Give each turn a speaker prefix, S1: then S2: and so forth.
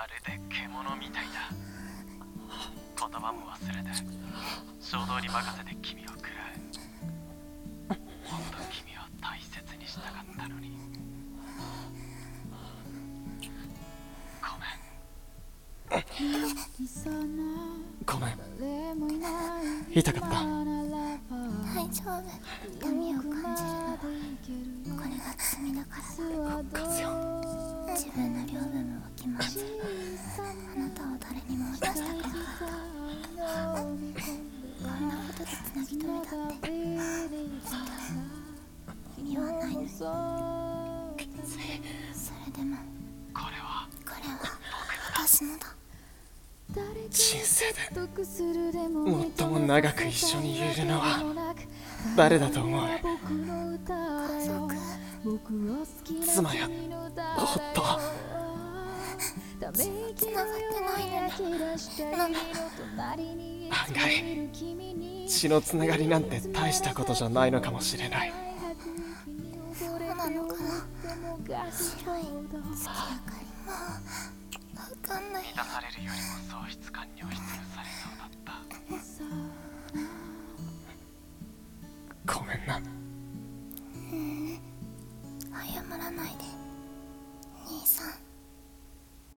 S1: まるで獣みたいだ。言葉も忘れて衝動に任せて君を食らう。もっと君を大切にしたかったのに。
S2: ごめん。痛かった。
S3: 大丈夫。痛みを感じるのはこれが罪だからだ。
S2: カズヨ。
S3: 自分の領分をわきまえずあなたを誰にも渡したくなかった。こんなことでつなぎ止めたって言わないのに。それでも
S1: これは
S3: 私のだ。
S2: 人生で最も長く一緒にいるのは誰だと思う？
S3: 家族、
S2: 妻や夫。
S3: 繋がってないのに
S2: 案外血のつながりなんて大したことじゃないのかもしれない。
S3: そうなのかな。白い月明かりもわかんない。
S1: 満たされるよりも喪失感に押しつぶされそうだった。
S2: ごめんな。